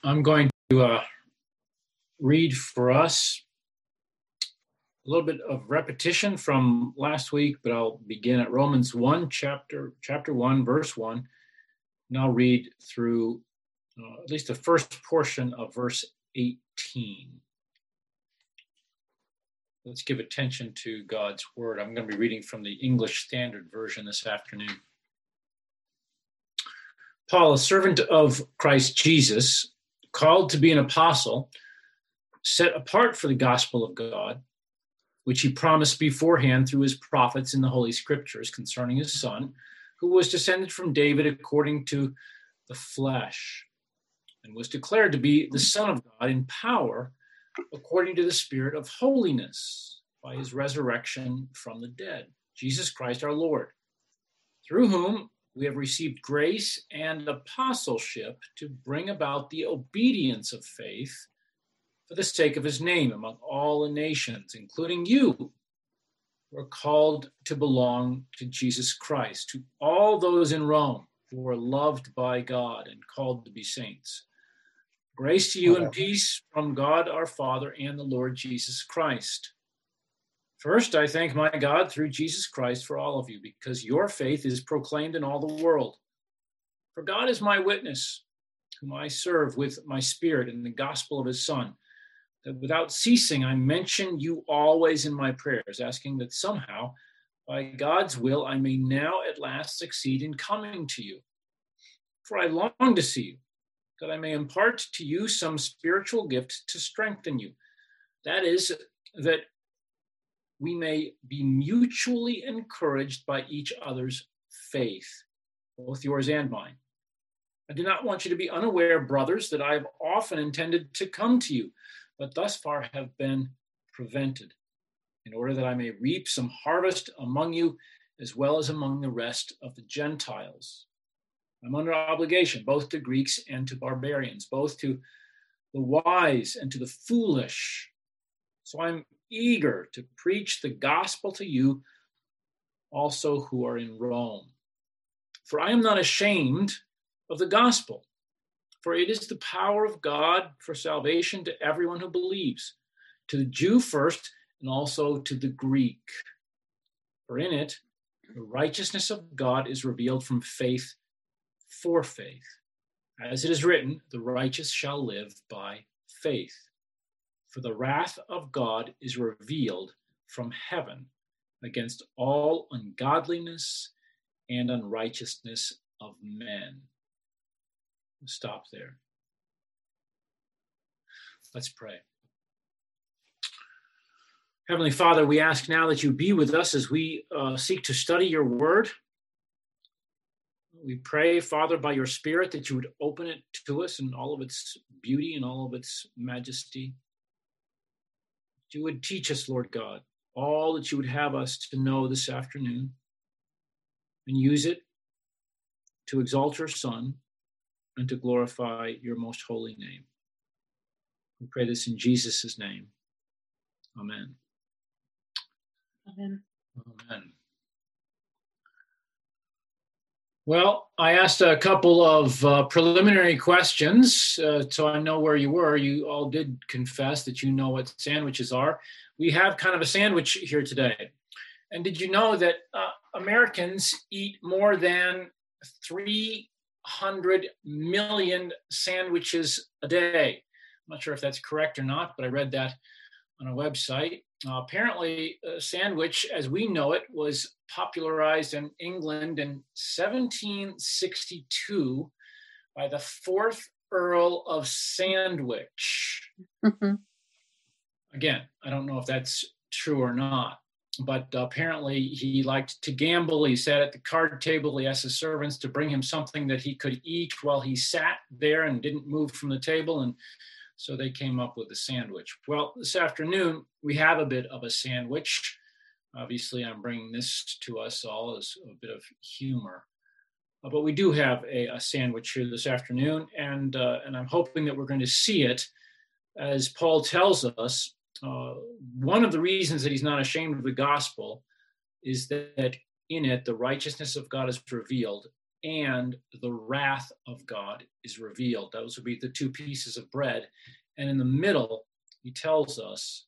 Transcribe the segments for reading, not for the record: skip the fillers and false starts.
I'm going to read for us a little bit of repetition from last week, but I'll begin at Romans 1, chapter 1, verse 1, and I'll read through at least the first portion of verse 18. Let's give attention to God's word. I'm going to be reading from the English Standard Version this afternoon. Paul, a servant of Christ Jesus, called to be an apostle, set apart for the gospel of God, which he promised beforehand through his prophets in the Holy Scriptures concerning his Son, who was descended from David according to the flesh, and was declared to be the Son of God in power, according to the Spirit of holiness, by his resurrection from the dead, Jesus Christ our Lord, through whom we have received grace and apostleship to bring about the obedience of faith for the sake of his name among all the nations, including you, who are called to belong to Jesus Christ, to all those in Rome who are loved by God and called to be saints. Grace to you and peace from God our Father and the Lord Jesus Christ. First, I thank my God through Jesus Christ for all of you, because your faith is proclaimed in all the world. For God is my witness, whom I serve with my spirit in the gospel of his Son, that without ceasing I mention you always in my prayers, asking that somehow, by God's will, I may now at last succeed in coming to you. For I long to see you, that I may impart to you some spiritual gift to strengthen you. That is, that we may be mutually encouraged by each other's faith, both yours and mine. I do not want you to be unaware, brothers, that I have often intended to come to you, but thus far have been prevented, in order that I may reap some harvest among you, as well as among the rest of the Gentiles. I'm under obligation, both to Greeks and to barbarians, both to the wise and to the foolish. So I'm eager to preach the gospel to you also who are in Rome. For I am not ashamed of the gospel, for it is the power of God for salvation to everyone who believes, to the Jew first and also to the Greek. For in it, the righteousness of God is revealed from faith for faith. As it is written, the righteous shall live by faith. For the wrath of God is revealed from heaven against all ungodliness and unrighteousness of men. We'll stop there. Let's pray. Heavenly Father, we ask now that you be with us as we seek to study your word. We pray, Father, by your Spirit, that you would open it to us in all of its beauty and all of its majesty. That you would teach us, Lord God, all that you would have us to know this afternoon, and use it to exalt your Son and to glorify your most holy name. We pray this in Jesus' name. Amen. Amen. Amen. Well, I asked a couple of preliminary questions, so I know where you were. You all did confess that you know what sandwiches are. We have kind of a sandwich here today. And did you know that Americans eat more than 300 million sandwiches a day? I'm not sure if that's correct or not, but I read that on a website. Apparently, a sandwich, as we know it, was popularized in England in 1762 by the 4th Earl of Sandwich. Mm-hmm. Again, I don't know if that's true or not, but apparently he liked to gamble. He sat at the card table. He asked his servants to bring him something that he could eat while he sat there and didn't move from the table, and so they came up with a sandwich. Well, this afternoon, we have a bit of a sandwich. Obviously, I'm bringing this to us all as a bit of humor. But we do have a sandwich here this afternoon, and I'm hoping that we're going to see it. As Paul tells us, one of the reasons that he's not ashamed of the gospel is that in it, the righteousness of God is revealed and the wrath of God is revealed. Those would be the two pieces of bread. And in the middle, he tells us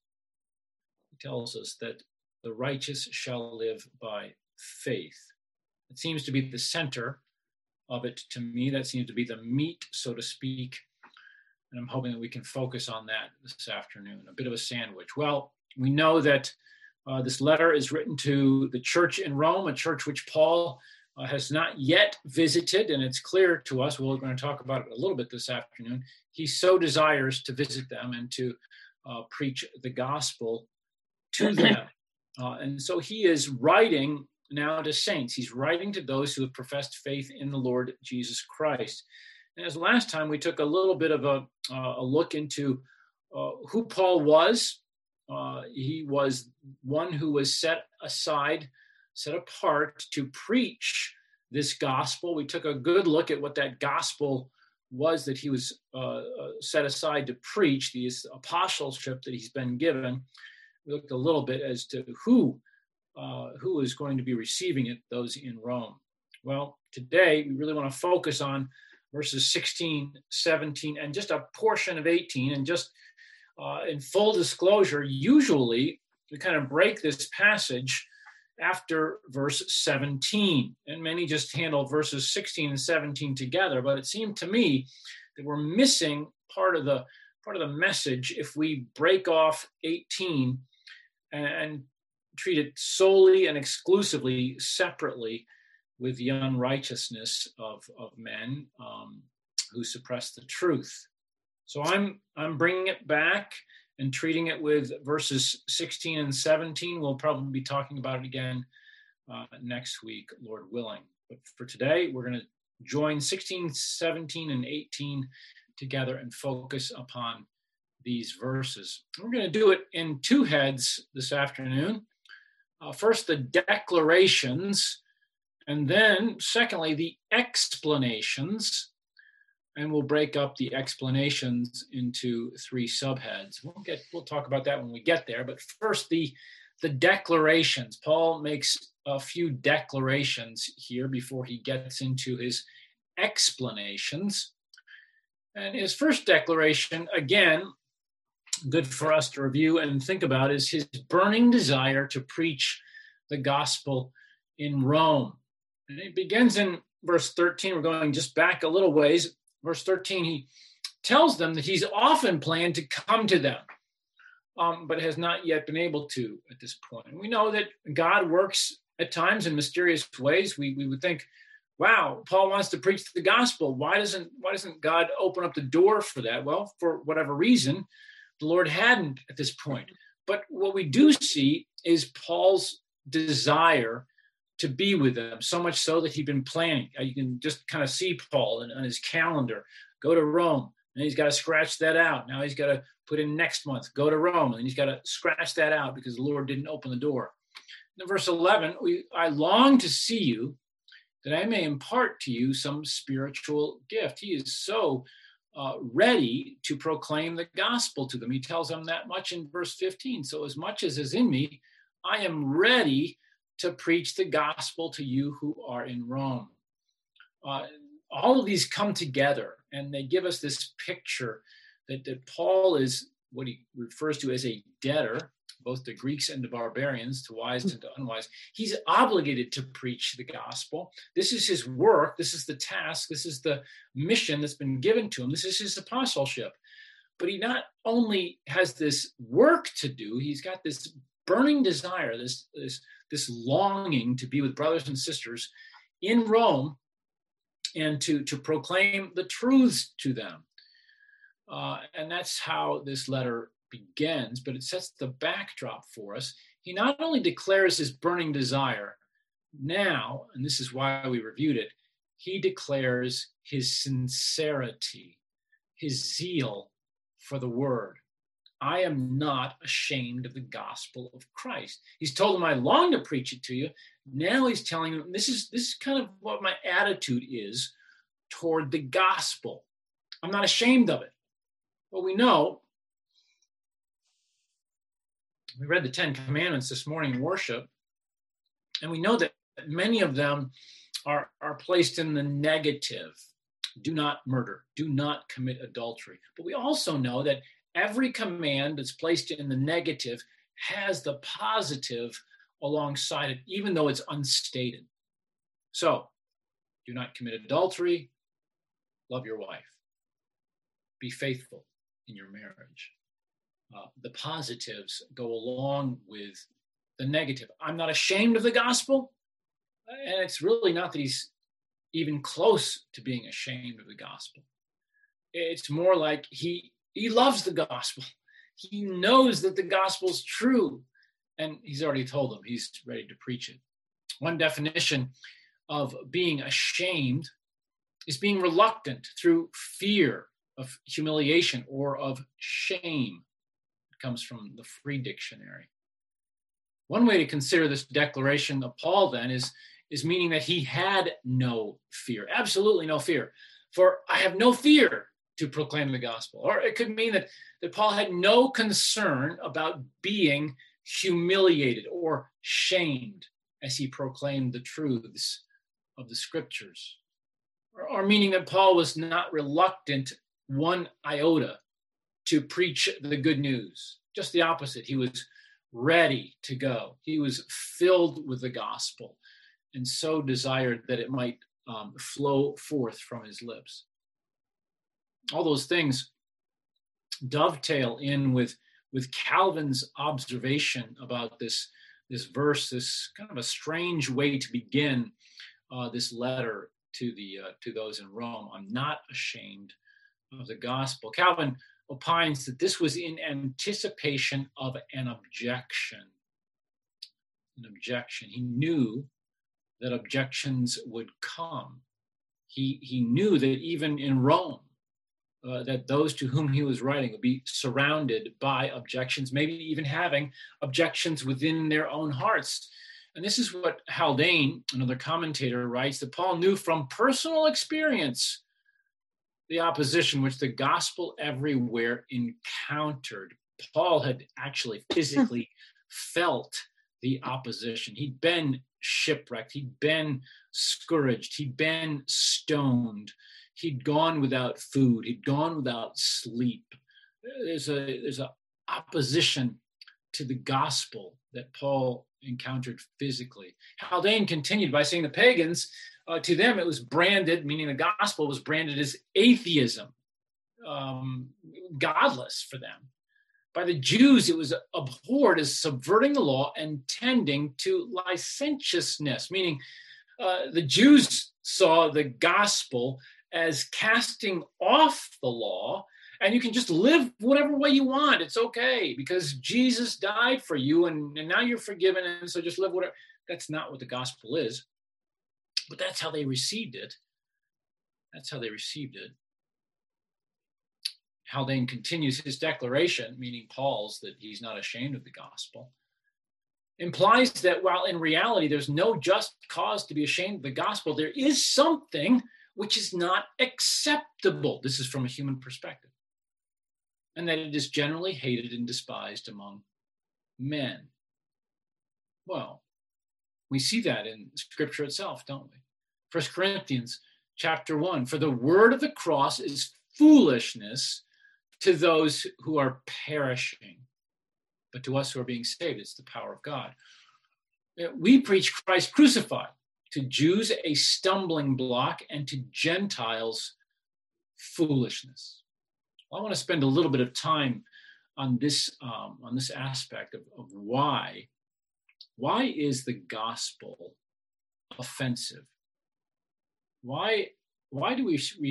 that the righteous shall live by faith. It seems to be the center of it to me. That seems to be the meat, so to speak. And I'm hoping that we can focus on that this afternoon, a bit of a sandwich. Well, we know that this letter is written to the church in Rome, a church which Paul has not yet visited, and it's clear to us, we're going to talk about it a little bit this afternoon, he so desires to visit them and to preach the gospel to them. And so he is writing now to saints. He's writing to those who have professed faith in the Lord Jesus Christ. And as last time, we took a little bit of a look into who Paul was. He was one who was set apart to preach this gospel. We took a good look at what that gospel was that he was set aside to preach, this apostleship that he's been given. We looked a little bit as to who is going to be receiving it, those in Rome. Well, today we really want to focus on verses 16, 17, and just a portion of 18. And just in full disclosure, usually we kind of break this passage after verse 17, and many just handle verses 16 and 17 together. But it seemed to me that we're missing part of the message if we break off 18 and treat it solely and exclusively separately with the unrighteousness of men who suppress the truth. So I'm bringing it back and treating it with verses 16 and 17. We'll probably be talking about it again next week, Lord willing. But for today, we're going to join 16, 17, and 18 together and focus upon these verses. We're going to do it in two heads this afternoon. First, the declarations, and then, secondly, the explanations. And we'll break up the explanations into three subheads. We'll talk about that when we get there. But first, the declarations. Paul makes a few declarations here before he gets into his explanations. And his first declaration, again, good for us to review and think about, is his burning desire to preach the gospel in Rome. And it begins in verse 13. We're going just back a little ways. Verse 13, he tells them that he's often planned to come to them, but has not yet been able to at this point. And we know that God works at times in mysterious ways. We would think, wow, Paul wants to preach the gospel. Why doesn't God open up the door for that? Well, for whatever reason, the Lord hadn't at this point. But what we do see is Paul's desire to be with them, so much so that he'd been planning. You can just kind of see Paul on his calendar, go to Rome, and he's got to scratch that out. Now he's got to put in next month, go to Rome, and he's got to scratch that out because the Lord didn't open the door. In verse 11, I long to see you, that I may impart to you some spiritual gift. He is so ready to proclaim the gospel to them. He tells them that much in verse 15. So as much as is in me, I am ready to preach the gospel to you who are in Rome. All of these come together, and they give us this picture that Paul is what he refers to as a debtor, both to Greeks and to barbarians, to wise and to unwise. He's obligated to preach the gospel. This is his work. This is the task. This is the mission that's been given to him. This is his apostleship. But he not only has this work to do, he's got this burning desire, this longing to be with brothers and sisters in Rome and to proclaim the truths to them. And that's how this letter begins, but it sets the backdrop for us. He not only declares his burning desire now, and this is why we reviewed it, he declares his sincerity, his zeal for the word. I am not ashamed of the gospel of Christ. He's told them, I long to preach it to you. Now he's telling them, this is kind of what my attitude is toward the gospel. I'm not ashamed of it. Well, we know, we read the 10 Commandments this morning in worship, and we know that many of them are placed in the negative. Do not murder, do not commit adultery. But we also know that every command that's placed in the negative has the positive alongside it, even though it's unstated. So, do not commit adultery, love your wife, be faithful in your marriage. The positives go along with the negative. I'm not ashamed of the gospel, and it's really not that he's even close to being ashamed of the gospel. It's more like he loves the gospel. He knows that the gospel's true, and he's already told them he's ready to preach it. One definition of being ashamed is being reluctant through fear of humiliation or of shame. It comes from the Free Dictionary. One way to consider this declaration of Paul then is meaning that he had no fear, absolutely no fear. For I have no fear to proclaim the gospel. Or it could mean that Paul had no concern about being humiliated or shamed as he proclaimed the truths of the scriptures. Or meaning that Paul was not reluctant one iota to preach the good news. Just the opposite. He was ready to go. He was filled with the gospel and so desired that it might flow forth from his lips. All those things dovetail in with Calvin's observation about this verse, this kind of a strange way to begin this letter to those in Rome. I'm not ashamed of the gospel. Calvin opines that this was in anticipation of an objection. An objection. He knew that objections would come. He knew that even in Rome, that those to whom he was writing would be surrounded by objections, maybe even having objections within their own hearts. And this is what Haldane, another commentator, writes, that Paul knew from personal experience the opposition which the gospel everywhere encountered. Paul had actually physically felt the opposition. He'd been shipwrecked. He'd been scourged. He'd been stoned. He'd gone without food. He'd gone without sleep. There's a opposition to the gospel that Paul encountered physically. Haldane continued by saying the pagans, to them it was branded, meaning the gospel was branded as atheism, godless for them. By the Jews, it was abhorred as subverting the law and tending to licentiousness, meaning the Jews saw the gospel as casting off the law, and you can just live whatever way you want. It's okay because Jesus died for you, and now you're forgiven, and so just live whatever. That's not what the gospel is, but that's how they received it. That's how they received it. Haldane continues his declaration, meaning Paul's, that he's not ashamed of the gospel, implies that while in reality there's no just cause to be ashamed of the gospel, there is something which is not acceptable. This is from a human perspective. And that it is generally hated and despised among men. Well, we see that in Scripture itself, don't we? 1 Corinthians chapter 1, for the word of the cross is foolishness to those who are perishing, but to us who are being saved, it's the power of God. We preach Christ crucified, to Jews a stumbling block, and to Gentiles foolishness. Well, I want to spend a little bit of time on this aspect of why is the gospel offensive? Why do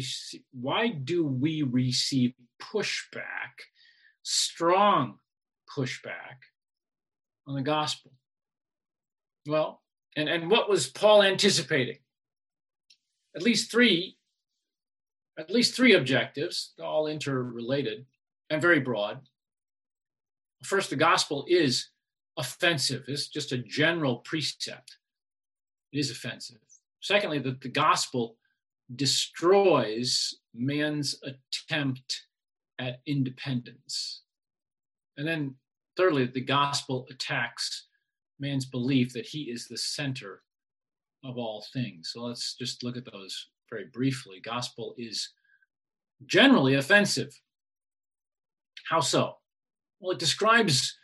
we receive pushback, strong pushback on the gospel? Well, and what was Paul anticipating? At least three objectives, all interrelated and very broad. First, the gospel is offensive. It's just a general precept. It is offensive. Secondly, that the gospel destroys man's attempt at independence. And then thirdly, the gospel attacks man's belief that he is the center of all things. So let's just look at those very briefly. Gospel is generally offensive. How so? Well, it describes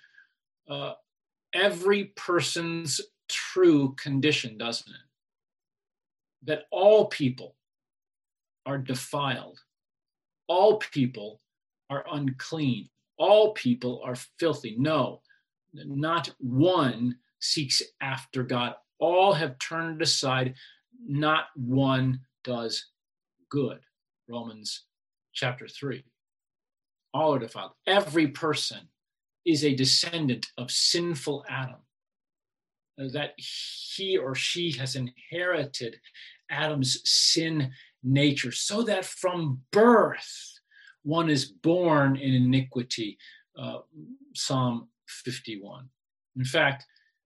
every person's true condition, doesn't it? That all people are defiled. All people are unclean. All people are filthy. No, not one seeks after God. All have turned aside. Not one does good. Romans chapter 3. All are defiled. Every person is a descendant of sinful Adam. That he or she has inherited Adam's sin nature, so that from birth one is born in iniquity. Psalm 51. In fact,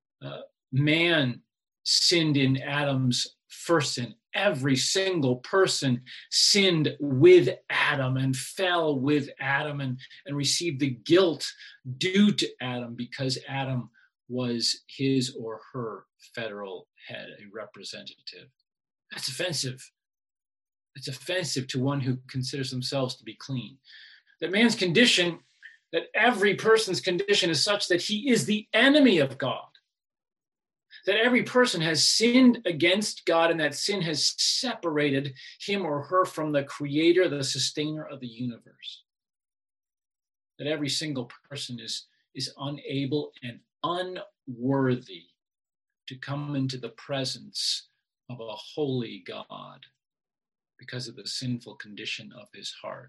man sinned in Adam's first sin. Every single person sinned with Adam and fell with Adam and received the guilt due to Adam because Adam was his or her federal head, a representative. That's offensive. It's offensive to one who considers themselves to be clean. That man's condition, that every person's condition is such that he is the enemy of God. That every person has sinned against God, and that sin has separated him or her from the creator, the sustainer of the universe. That every single person is unable and unworthy to come into the presence of a holy God because of the sinful condition of his heart.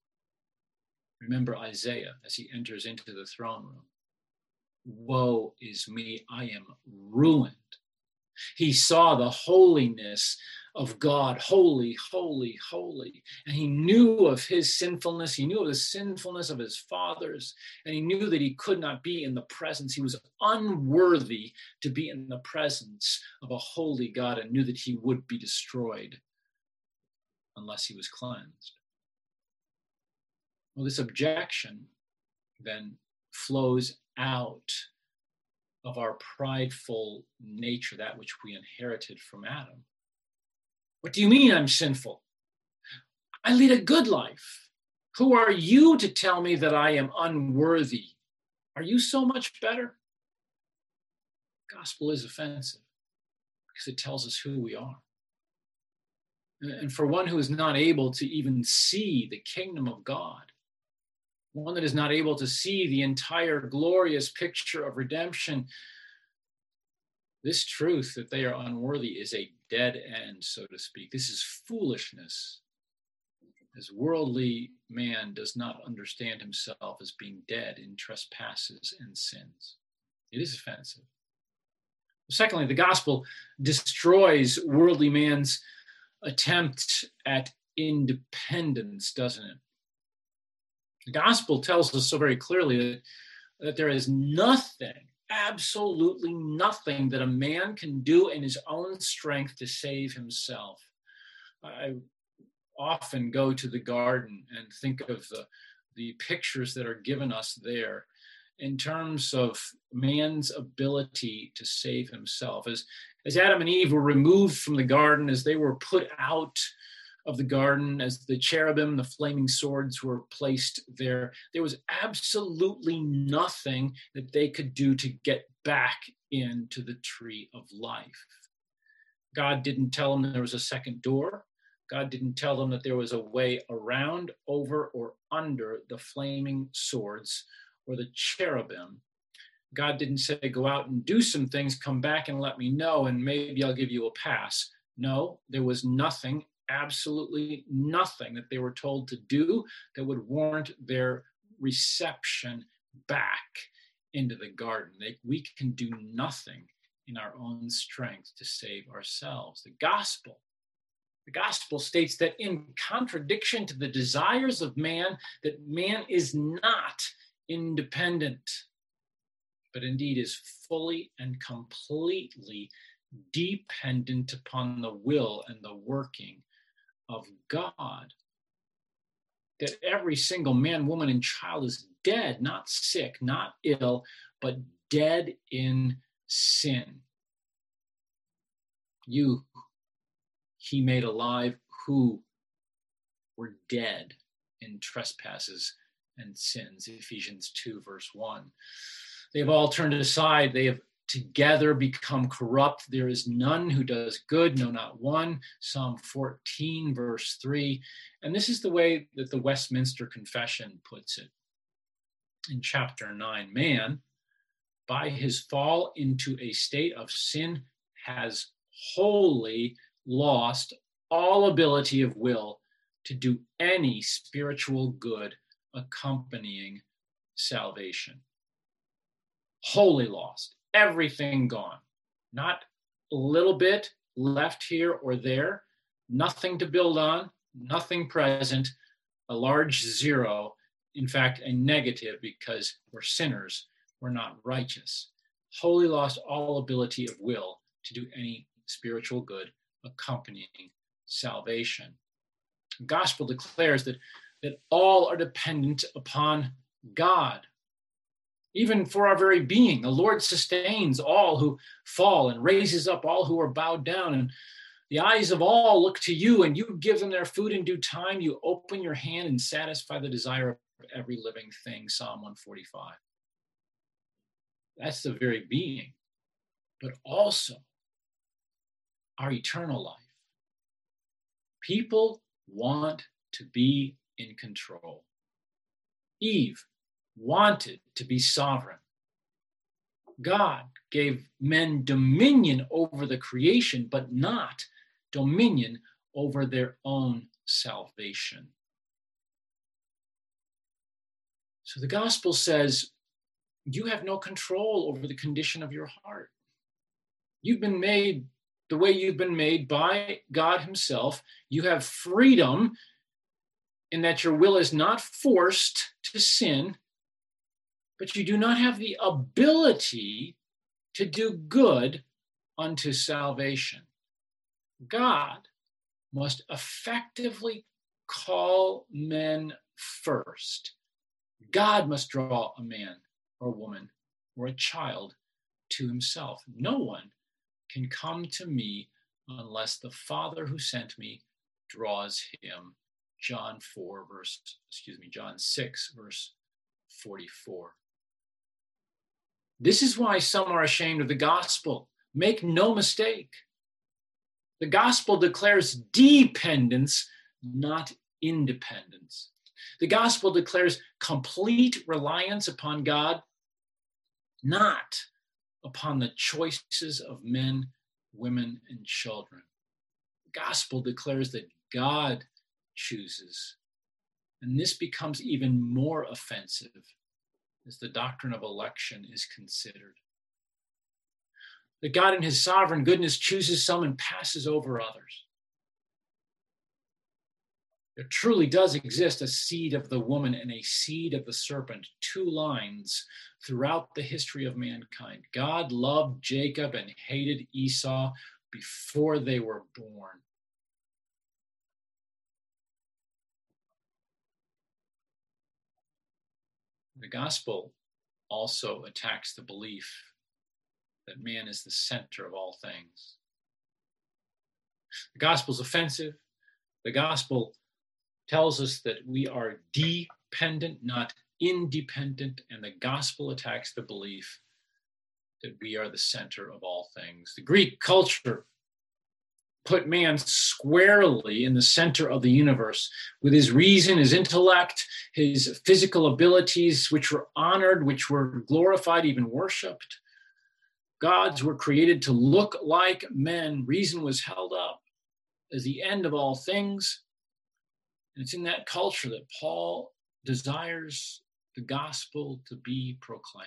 Remember Isaiah as he enters into the throne room. Woe is me, I am ruined. He saw the holiness of God, holy, holy, holy. And he knew of his sinfulness. He knew of the sinfulness of his fathers. And he knew that he could not be in the presence. He was unworthy to be in the presence of a holy God and knew that he would be destroyed unless he was cleansed. Well, this objection then flows out of our prideful nature, that which we inherited from Adam. What do you mean I'm sinful? I lead a good life. Who are you to tell me that I am unworthy? Are you so much better? Gospel is offensive because it tells us who we are. And for one who is not able to even see the kingdom of God, one that is not able to see the entire glorious picture of redemption, this truth that they are unworthy is a dead end, so to speak. This is foolishness, as worldly man does not understand himself as being dead in trespasses and sins. It is offensive. Secondly, the gospel destroys worldly man's attempt at independence, doesn't it? The gospel tells us so very clearly that there is nothing, absolutely nothing that a man can do in his own strength to save himself. I often go to the garden and think of the pictures that are given us there in terms of man's ability to save himself. As Adam and Eve were removed from the garden, as they were put out of the garden, as the cherubim, the flaming swords were placed there, there was absolutely nothing that they could do to get back into the tree of life. God didn't tell them there was a second door. God didn't tell them that there was a way around, over, or under the flaming swords or the cherubim. God didn't say, go out and do some things, come back and let me know, and maybe I'll give you a pass. No, there was nothing, absolutely nothing that they were told to do that would warrant their reception back into the garden. We can do nothing in our own strength to save ourselves. The gospel states that in contradiction to the desires of man, that man is not independent, but indeed is fully and completely dependent upon the will and the working of God. That every single man, woman, and child is dead, not sick, not ill, but dead in sin. You he made alive who were dead in trespasses and sins. Ephesians 2, verse 1. They have all turned aside. They have together become corrupt. There is none who does good, no, not one. Psalm 14, verse 3. And this is the way that the Westminster Confession puts it in chapter 9. Man, by his fall into a state of sin, has wholly lost all ability of will to do any spiritual good accompanying salvation. Wholly lost, everything gone, not a little bit left here or there, nothing to build on, nothing present, a large zero, in fact, a negative, because we're sinners, we're not righteous. Wholly lost all ability of will to do any spiritual good accompanying salvation. The gospel declares that all are dependent upon God. Even for our very being, the Lord sustains all who fall and raises up all who are bowed down. And the eyes of all look to you, and you give them their food in due time. You open your hand and satisfy the desire of every living thing. Psalm 145. That's the very being, but also our eternal life. People want to be in control. Eve wanted to be sovereign. God gave men dominion over the creation, but not dominion over their own salvation. So the gospel says, you have no control over the condition of your heart. You've been made the way you've been made by God himself. You have freedom in that your will is not forced to sin, but you do not have the ability to do good unto salvation. God must effectively call men first. God must draw a man or woman or a child to himself. No one can come to me unless the Father who sent me draws him. John 6, verse 44. This is why some are ashamed of the gospel. Make no mistake. The gospel declares dependence, not independence. The gospel declares complete reliance upon God, not upon the choices of men, women, and children. The gospel declares that God chooses. And this becomes even more offensive as the doctrine of election is considered. That God in his sovereign goodness chooses some and passes over others. There truly does exist a seed of the woman and a seed of the serpent, two lines throughout the history of mankind. God loved Jacob and hated Esau before they were born. The gospel also attacks the belief that man is the center of all things. The gospel is offensive. The gospel tells us that we are dependent, not independent, and the gospel attacks the belief that we are the center of all things. The Greek culture put man squarely in the center of the universe with his reason, his intellect, his physical abilities, which were honored, which were glorified, even worshiped. Gods were created to look like men. Reason was held up as the end of all things. And it's in that culture that Paul desires the gospel to be proclaimed.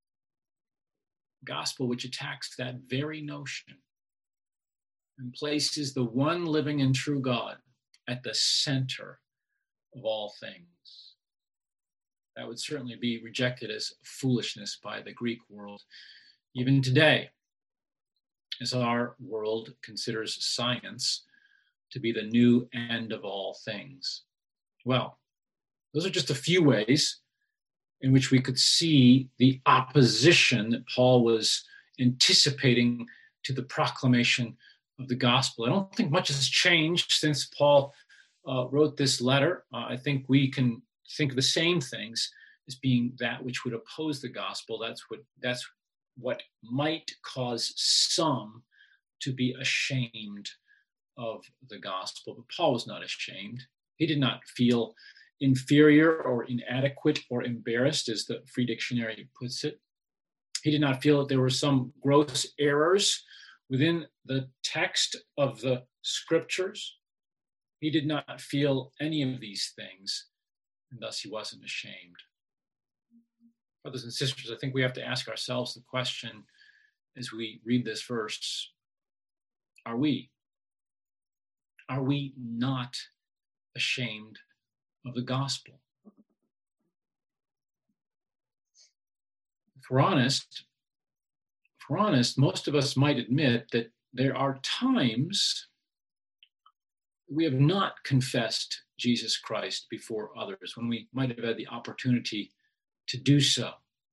Gospel which attacks that very notion and places the one living and true God at the center of all things. That would certainly be rejected as foolishness by the Greek world, even today, as our world considers science to be the new end of all things. Well, those are just a few ways in which we could see the opposition that Paul was anticipating to the proclamation of the gospel. I don't think much has changed since Paul wrote this letter. I think we can think of the same things as being that which would oppose the gospel. That's what might cause some to be ashamed of the gospel. But Paul was not ashamed. He did not feel inferior or inadequate or embarrassed, as the Free Dictionary puts it. He did not feel that there were some gross errors within the text of the scriptures. He did not feel any of these things, and thus he wasn't ashamed. Brothers and sisters, I think we have to ask ourselves the question as we read this verse, are we not ashamed of the gospel? If we're honest, most of us might admit that there are times we have not confessed Jesus Christ before others, when we might have had the opportunity to do so.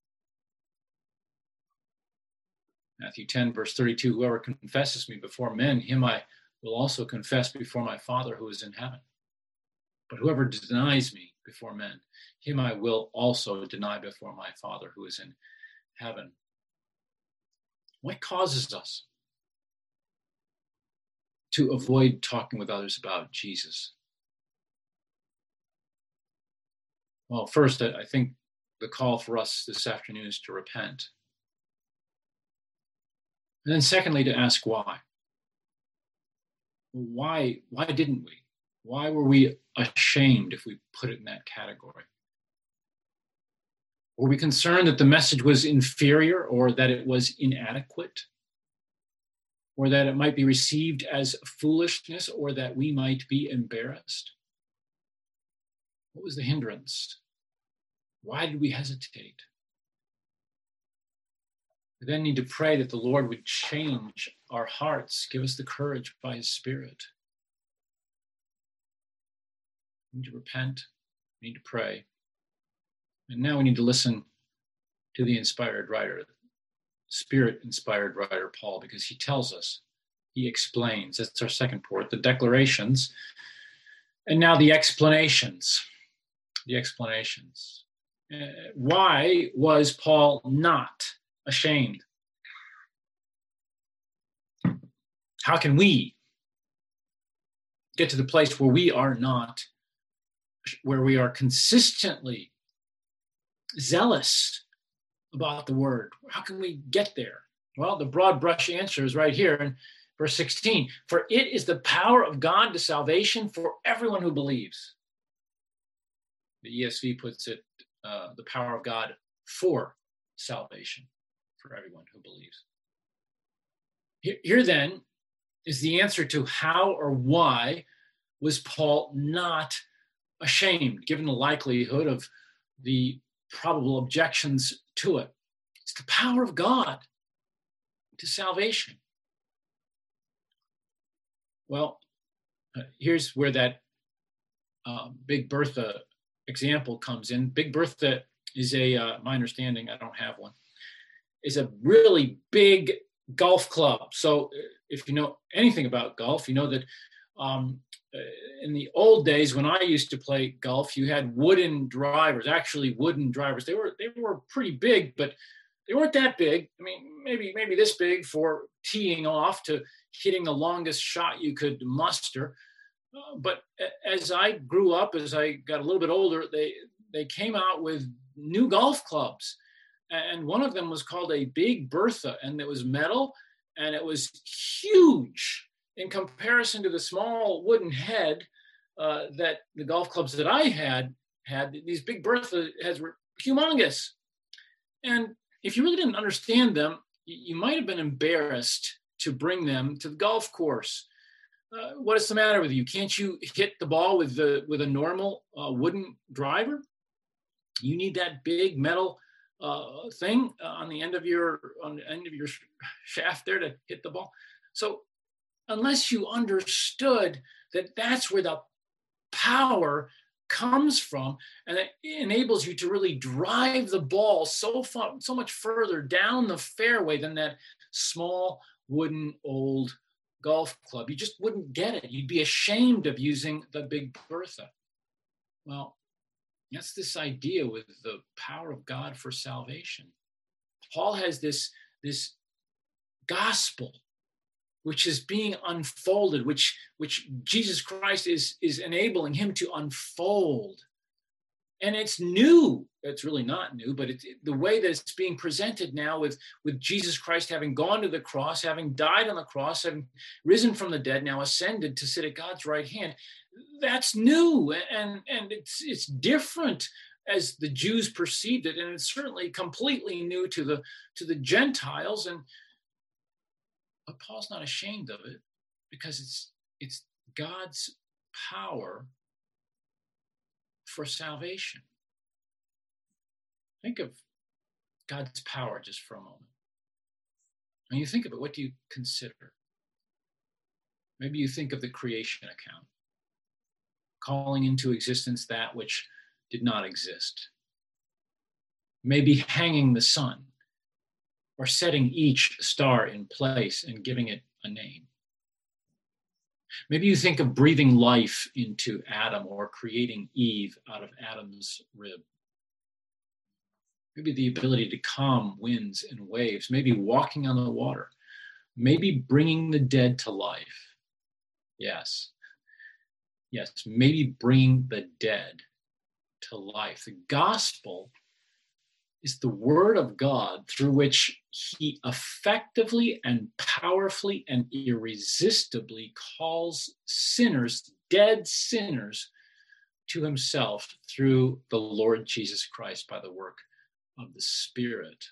Matthew 10, verse 32, whoever confesses me before men, him I will also confess before my Father who is in heaven. But whoever denies me before men, him I will also deny before my Father who is in heaven. What causes us to avoid talking with others about Jesus? Well, first, I think the call for us this afternoon is to repent. And then secondly, to ask why. Why didn't we? Why were we ashamed, if we put it in that category? Were we concerned that the message was inferior, or that it was inadequate, or that it might be received as foolishness, or that we might be embarrassed? What was the hindrance? Why did we hesitate? We then need to pray that the Lord would change our hearts, give us the courage by his Spirit. We need to repent, we need to pray. And now we need to listen to the inspired writer, Spirit-inspired writer Paul, because he tells us, he explains. That's our second part, the declarations. And now the explanations. The explanations. Why was Paul not ashamed? How can we get to the place where we are consistently zealous about the word? How can we get there? Well, the broad brush answer is right here in verse 16. For it is the power of God to salvation for everyone who believes. The ESV puts it, the power of God for salvation for everyone who believes. Here then is the answer to how or why was Paul not ashamed, given the likelihood of the probable objections to it. It's the power of God to salvation. Well, here's where that Big Bertha example comes in. Big Bertha is my understanding, I don't have one, is a really big golf club. So if you know anything about golf, you know that in the old days when I used to play golf, you had wooden drivers, actually wooden drivers. They were pretty big, but they weren't that big. I mean, maybe this big for teeing off to hitting the longest shot you could muster. But as I grew up, as I got a little bit older, they came out with new golf clubs. And one of them was called a Big Bertha, and it was metal, and it was huge in comparison to the small wooden head that the golf clubs that I had. These Big Bertha heads were humongous. And if you really didn't understand them, you might have been embarrassed to bring them to the golf course. What is the matter with you? Can't you hit the ball with a normal wooden driver? You need that big metal thing on the end of your shaft there to hit the ball. So unless you understood that that's where the power comes from, and it enables you to really drive the ball so much further down the fairway than that small wooden old golf club. You just wouldn't get it. You'd be ashamed of using the Big Bertha. Well, that's this idea with the power of God for salvation. Paul has this gospel which is being unfolded, which Jesus Christ is enabling him to unfold. And it's new. It's really not new, but it's the way that it's being presented now with Jesus Christ having gone to the cross, having died on the cross, having risen from the dead, now ascended to sit at God's right hand. That's new, and it's different as the Jews perceived it, and it's certainly completely new to the Gentiles. But Paul's not ashamed of it because it's God's power for salvation. Think of God's power just for a moment. When you think of it, what do you consider? Maybe you think of the creation account, calling into existence that which did not exist. Maybe hanging the sun, or setting each star in place and giving it a name. Maybe you think of breathing life into Adam or creating Eve out of Adam's rib. Maybe the ability to calm winds and waves, maybe walking on the water, maybe bringing the dead to life. Yes, maybe bringing the dead to life. The gospel is the word of God through which he effectively and powerfully and irresistibly calls sinners, dead sinners, to himself through the Lord Jesus Christ by the work of the Spirit.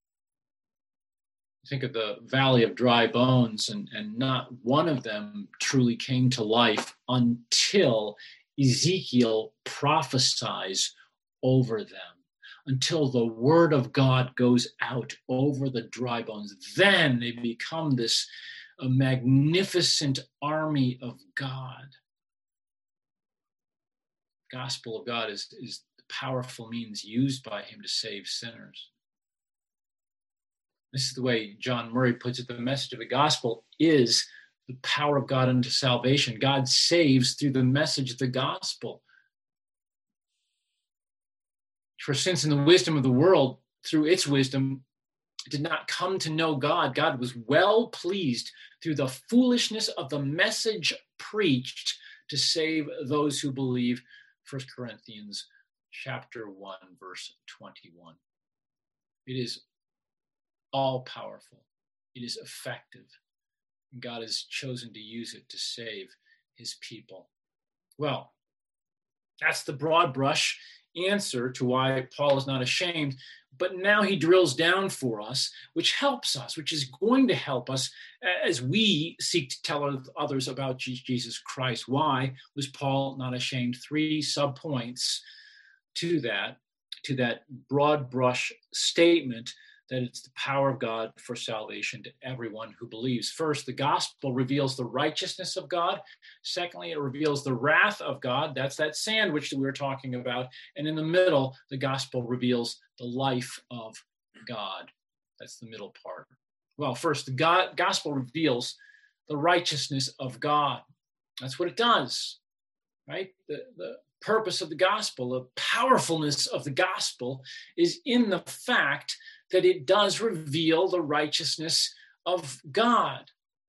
Think of the valley of dry bones, and not one of them truly came to life until Ezekiel prophesies over them. Until the word of God goes out over the dry bones. Then they become a magnificent army of God. The gospel of God is the powerful means used by him to save sinners. This is the way John Murray puts it. The message of the gospel is the power of God unto salvation. God saves through the message of the gospel. For since in the wisdom of the world, through its wisdom, did not come to know God, God was well pleased through the foolishness of the message preached to save those who believe. 1 Corinthians chapter 1, verse 21. It is all powerful. It is effective. God has chosen to use it to save his people. Well, that's the broad brush answer to why Paul is not ashamed, but now he drills down for us, which helps us, which is going to help us as we seek to tell others about Jesus Christ. Why was Paul not ashamed? 3 subpoints to that broad brush statement that it's the power of God for salvation to everyone who believes. First, the gospel reveals the righteousness of God. Secondly, it reveals the wrath of God. That's that sandwich that we were talking about. And in the middle, the gospel reveals the life of God. That's the middle part. Well, first, the gospel reveals the righteousness of God. That's what it does, right? The purpose of the gospel, the powerfulness of the gospel is in the fact that it does reveal the righteousness of God.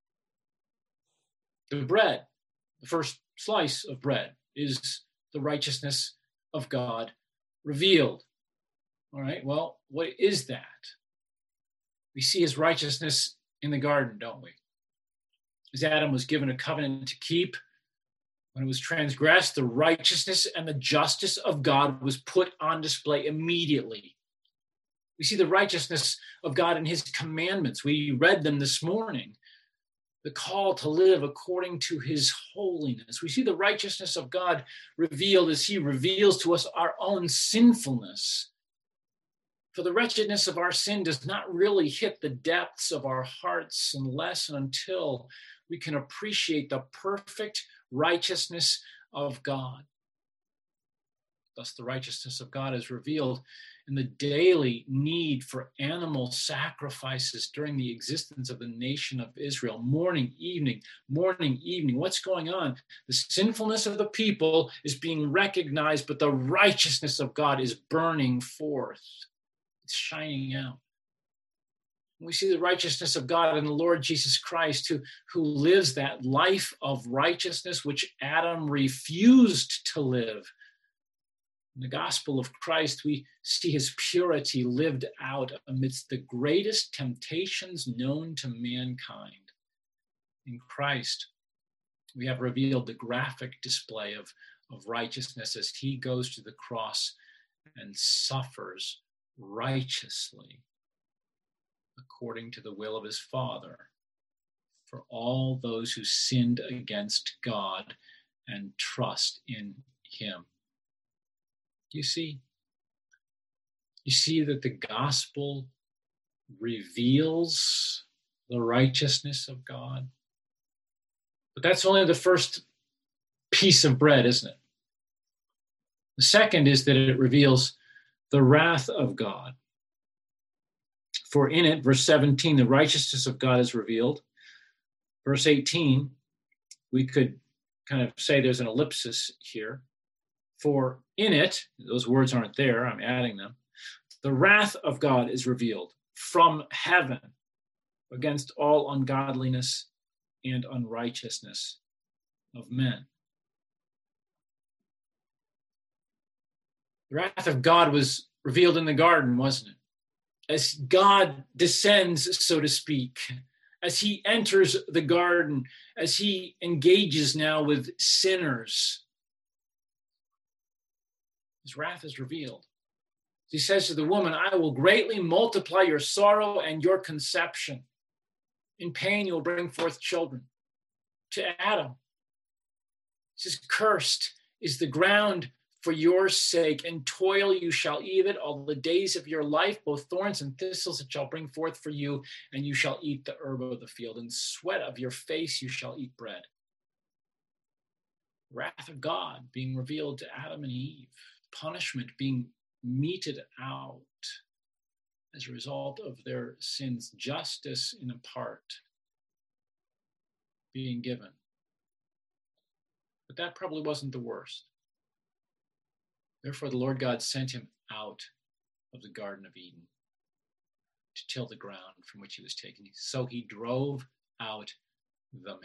The bread, the first slice of bread, is the righteousness of God revealed. All right, well, what is that? We see his righteousness in the garden, don't we? As Adam was given a covenant to keep, when it was transgressed, the righteousness and the justice of God was put on display immediately. We see the righteousness of God in his commandments. We read them this morning. The call to live according to his holiness. We see the righteousness of God revealed as he reveals to us our own sinfulness. For the wretchedness of our sin does not really hit the depths of our hearts unless and until we can appreciate the perfect righteousness of God. Thus, the righteousness of God is revealed and the daily need for animal sacrifices during the existence of the nation of Israel, morning, evening, morning, evening. What's going on? The sinfulness of the people is being recognized, but the righteousness of God is burning forth. It's shining out. We see the righteousness of God in the Lord Jesus Christ, who lives that life of righteousness which Adam refused to live. In the gospel of Christ, we see his purity lived out amidst the greatest temptations known to mankind. In Christ, we have revealed the graphic display of righteousness as he goes to the cross and suffers righteously according to the will of his Father for all those who sinned against God and trust in him. You see that the gospel reveals the righteousness of God. But that's only the first piece of bread, isn't it? The second is that it reveals the wrath of God. For in it, verse 17, the righteousness of God is revealed. Verse 18, we could kind of say there's an ellipsis here. For in it, those words aren't there, I'm adding them, the wrath of God is revealed from heaven against all ungodliness and unrighteousness of men. The wrath of God was revealed in the garden, wasn't it? As God descends, so to speak, as he enters the garden, as he engages now with sinners, his wrath is revealed. He says to the woman, I will greatly multiply your sorrow and your conception. In pain, you will bring forth children. To Adam, he says, cursed is the ground for your sake, and toil you shall eat it all the days of your life, both thorns and thistles it shall bring forth for you, and you shall eat the herb of the field, and sweat of your face you shall eat bread. Wrath of God being revealed to Adam and Eve, punishment being meted out as a result of their sins, justice in a part being given. But that probably wasn't the worst. Therefore, the Lord God sent him out of the Garden of Eden to till the ground from which he was taken. So he drove out the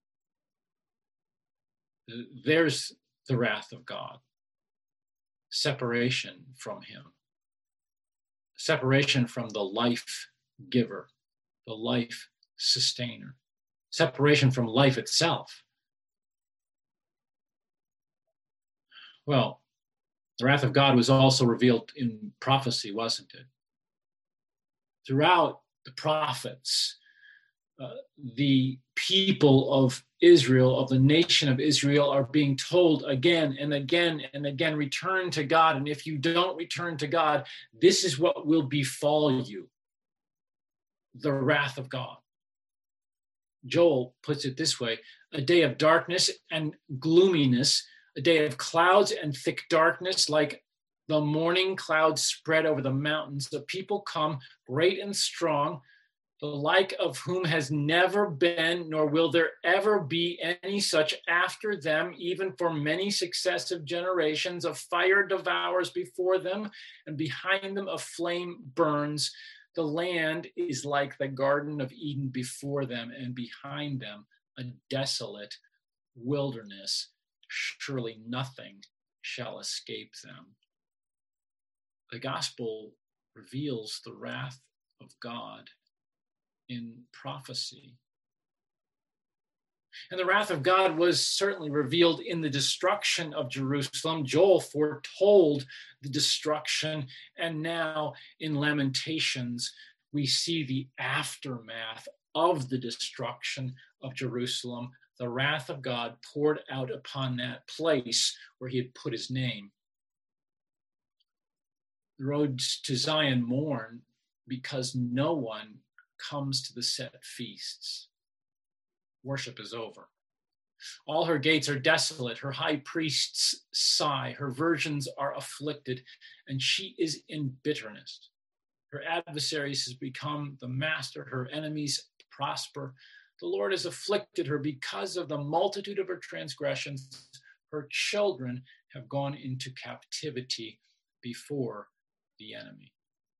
man. There's the wrath of God. Separation from him. Separation from the life giver, the life sustainer. Separation from life itself. Well, the wrath of God was also revealed in prophecy, wasn't it? Throughout the prophets, the people of Israel, of the nation of Israel, are being told again and again and again, return to God. And if you don't return to God, this is what will befall you. The wrath of God. Joel puts it this way, a day of darkness and gloominess, a day of clouds and thick darkness, like the morning clouds spread over the mountains. The people come great and strong, the like of whom has never been, nor will there ever be any such after them, even for many successive generations. A fire devours before them, and behind them a flame burns. The land is like the Garden of Eden before them, and behind them a desolate wilderness. Surely nothing shall escape them. The gospel reveals the wrath of God in prophecy. And the wrath of God was certainly revealed in the destruction of Jerusalem. Joel foretold the destruction, and now in Lamentations, we see the aftermath of the destruction of Jerusalem, the wrath of God poured out upon that place where he had put his name. The roads to Zion mourn because no one comes to the set feasts. Worship is over. All her gates are desolate. Her high priests sigh. Her virgins are afflicted, and she is in bitterness. Her adversaries has become the master. Her enemies prosper. The Lord has afflicted her because of the multitude of her transgressions. Her children have gone into captivity before the enemy.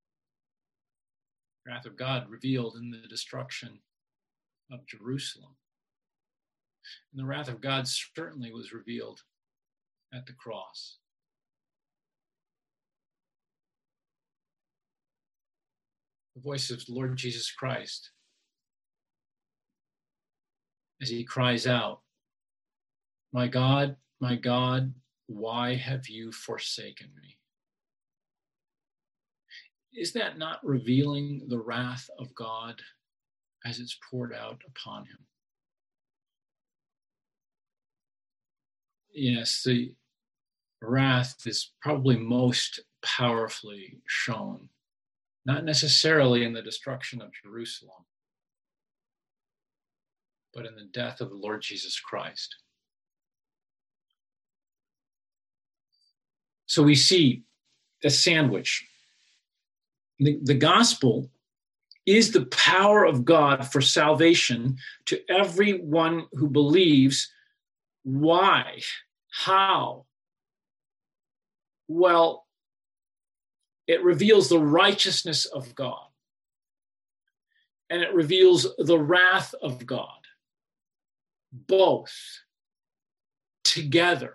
The wrath of God revealed in the destruction of Jerusalem. And the wrath of God certainly was revealed at the cross. The voice of the Lord Jesus Christ as he cries out, my God, why have you forsaken me? Is that not revealing the wrath of God as it's poured out upon him? Yes, the wrath is probably most powerfully shown, not necessarily in the destruction of Jerusalem, but in the death of the Lord Jesus Christ. So we see a sandwich. The gospel is the power of God for salvation to everyone who believes. Why? How? Well, it reveals the righteousness of God, and it reveals the wrath of God, both together.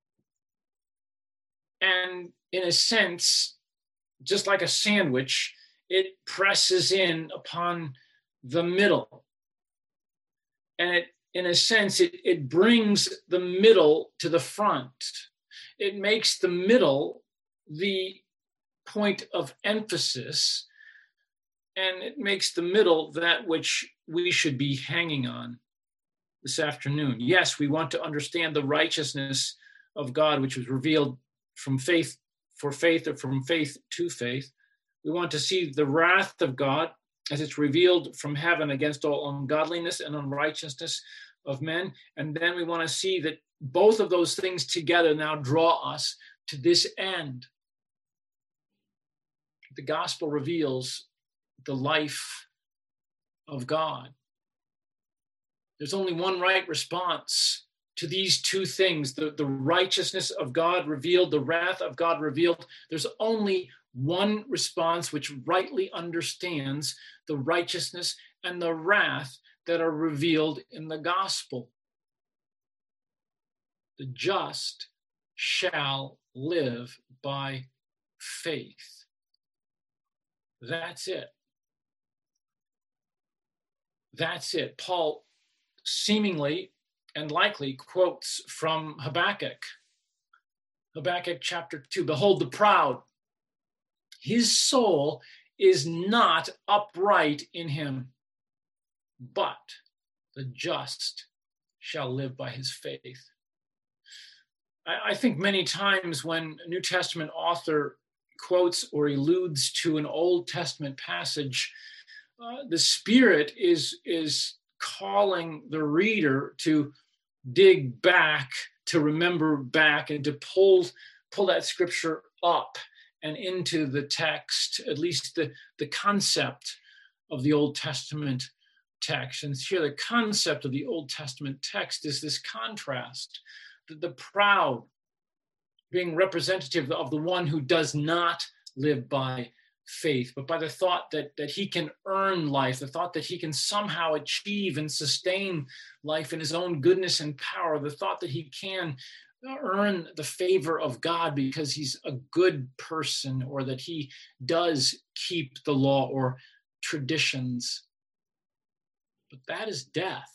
And in a sense, just like a sandwich, it presses in upon the middle. And in a sense, it brings the middle to the front. It makes the middle the point of emphasis, and it makes the middle that which we should be hanging on this afternoon. Yes, we want to understand the righteousness of God, which was revealed from faith for faith, or from faith to faith. We want to see the wrath of God as it's revealed from heaven against all ungodliness and unrighteousness of men. And then we want to see that both of those things together now draw us to this end. The gospel reveals the life of God. There's only one right response to these two things, the righteousness of God revealed, the wrath of God revealed. There's only one response which rightly understands the righteousness and the wrath that are revealed in the gospel. The just shall live by faith. That's it. That's it. Paul seemingly and likely quotes from Habakkuk chapter 2. Behold the proud. His soul is not upright in him, but the just shall live by his faith. I think many times when a New Testament author quotes or alludes to an Old Testament passage, the Spirit is calling the reader to dig back, to remember back, and to pull that scripture up and into the text, at least the concept of the Old Testament text. And here the concept of the Old Testament text is this contrast, the proud being representative of the one who does not live by faith, but by the thought that he can earn life, the thought that he can somehow achieve and sustain life in his own goodness and power, the thought that he can earn the favor of God because he's a good person, or that he does keep the law or traditions. But that is death.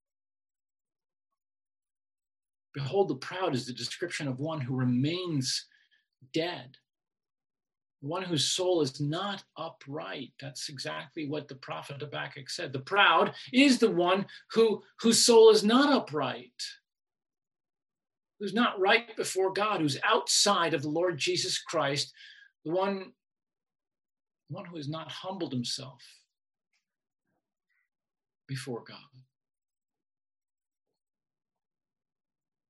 Behold, the proud is the description of one who remains dead. One whose soul is not upright. That's exactly what the prophet Habakkuk said. The proud is the one whose soul is not upright, who's not right before God, who's outside of the Lord Jesus Christ, the one who has not humbled himself before God.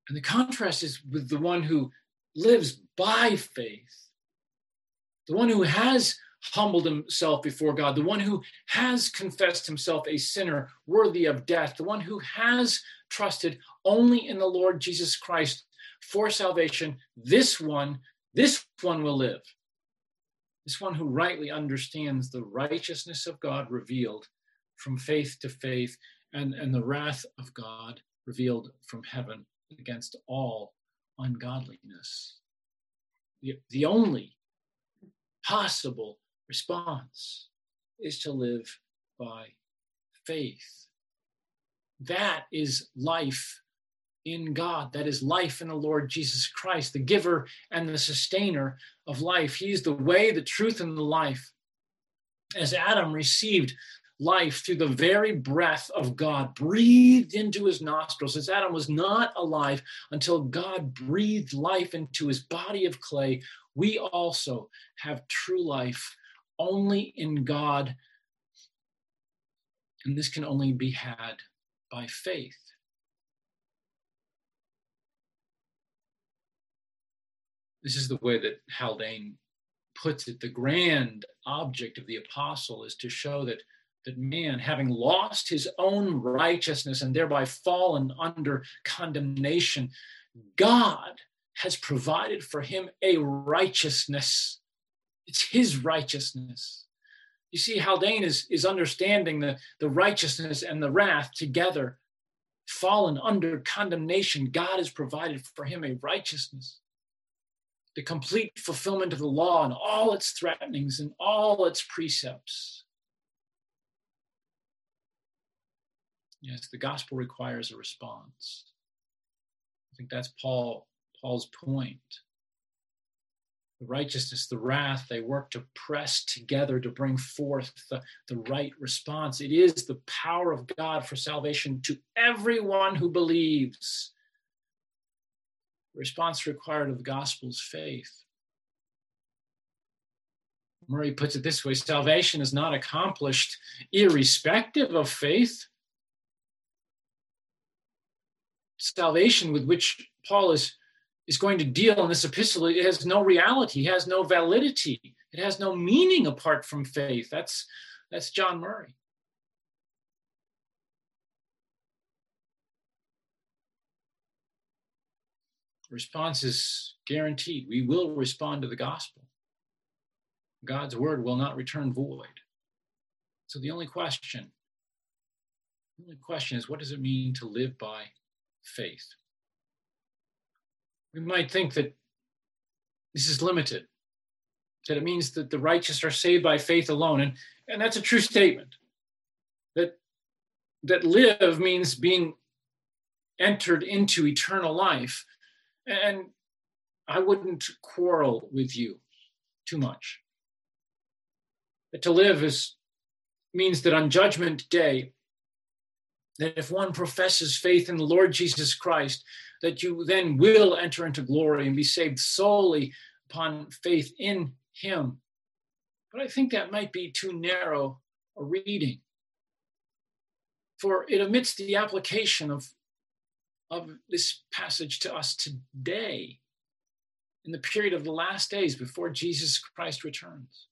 And the contrast is with the one who lives by faith, the one who has humbled himself before God, the one who has confessed himself a sinner worthy of death, the one who has trusted only in the Lord Jesus Christ for salvation. This one will live. This one who rightly understands the righteousness of God revealed from faith to faith, and the wrath of God revealed from heaven against all ungodliness. The only possible response is to live by faith. That is life in God. That is life in the Lord Jesus Christ, the giver and the sustainer of life. He is the way, the truth, and the life. As Adam received life through the very breath of God breathed into his nostrils, as Adam was not alive until God breathed life into his body of clay, we also have true life only in God. And this can only be had by faith. This is the way that Haldane puts it. The grand object of the apostle is to show that man, having lost his own righteousness and thereby fallen under condemnation, God has provided for him a righteousness. It's his righteousness. You see, Haldane is understanding the righteousness and the wrath together. Fallen under condemnation, God has provided for him a righteousness. The complete fulfillment of the law and all its threatenings and all its precepts. Yes, the gospel requires a response. I think that's Paul's point. The righteousness, the wrath, they work to press together to bring forth the right response. It is the power of God for salvation to everyone who believes. The response required of the gospel is faith. Murray puts it this way: salvation is not accomplished irrespective of faith. Salvation with which Paul is going to deal in this epistle, it has no reality, it has no validity, it has no meaning apart from faith. That's John Murray. Response is guaranteed. We will respond to the gospel. God's word will not return void. So the only question is, what does it mean to live by faith? We might think that this is limited, that it means that the righteous are saved by faith alone. And that's a true statement. That live means being entered into eternal life. And I wouldn't quarrel with you too much. That to live means that on Judgment Day, that if one professes faith in the Lord Jesus Christ, that you then will enter into glory and be saved solely upon faith in him. But I think that might be too narrow a reading, for it omits the application of this passage to us today, in the period of the last days before Jesus Christ returns.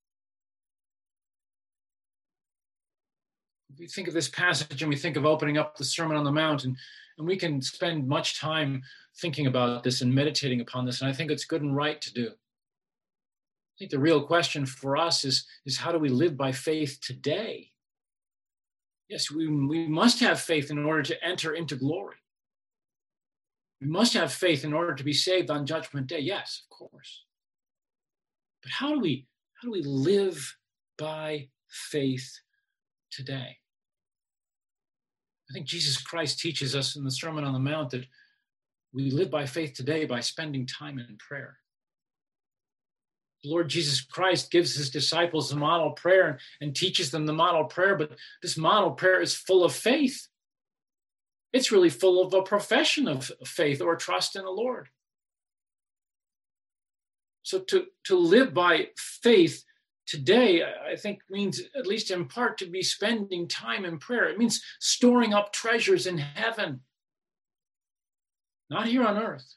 We think of this passage and we think of opening up the Sermon on the Mount, and we can spend much time thinking about this and meditating upon this, and I think it's good and right to do. I think the real question for us is how do we live by faith today? Yes, we must have faith in order to enter into glory. We must have faith in order to be saved on Judgment Day. Yes, of course. But how do we live by faith today? I think Jesus Christ teaches us in the Sermon on the Mount that we live by faith today by spending time in prayer. The Lord Jesus Christ gives his disciples the model prayer and teaches them the model prayer, but this model prayer is full of faith. It's really full of a profession of faith or trust in the Lord. So to live by faith today, I think, means, at least in part, to be spending time in prayer. It means storing up treasures in heaven. not here on earth.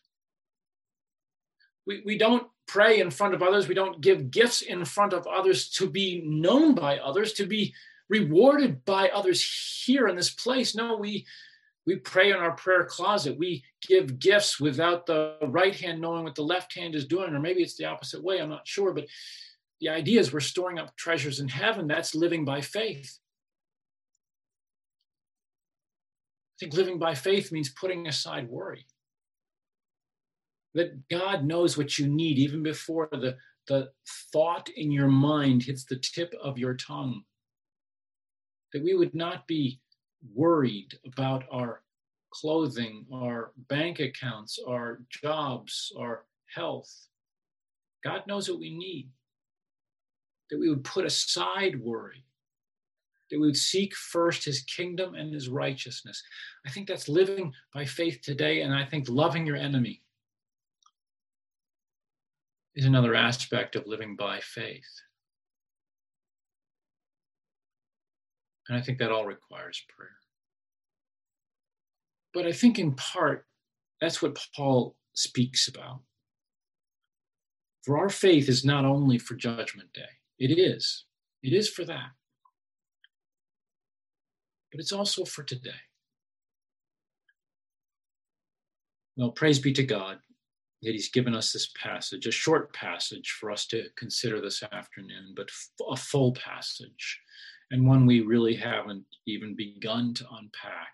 We don't pray in front of others. We don't give gifts in front of others to be known by others, to be rewarded by others here in this place. No, we pray in our prayer closet. We give gifts without the right hand knowing what the left hand is doing, or maybe it's the opposite way. I'm not sure, but the idea is we're storing up treasures in heaven. That's living by faith. I think living by faith means putting aside worry. That God knows what you need even before the thought in your mind hits the tip of your tongue. That we would not be worried about our clothing, our bank accounts, our jobs, our health. God knows what we need. That we would put aside worry. That we would seek first his kingdom and his righteousness. I think that's living by faith today, and I think loving your enemy is another aspect of living by faith. And I think that all requires prayer. But I think in part, that's what Paul speaks about. For our faith is not only for Judgment Day. It is. It is for that. But it's also for today. Well, praise be to God that he's given us this passage, a short passage for us to consider this afternoon, but a full passage, and one we really haven't even begun to unpack.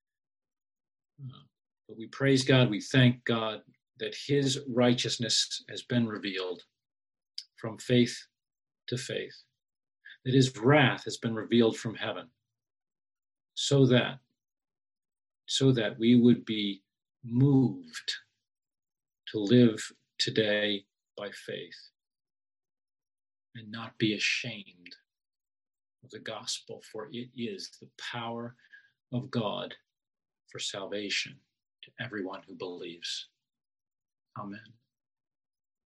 But we praise God, we thank God that his righteousness has been revealed from faith to faith, that his wrath has been revealed from heaven, so that we would be moved to live today by faith and not be ashamed of the gospel, for it is the power of God for salvation to everyone who believes. Amen.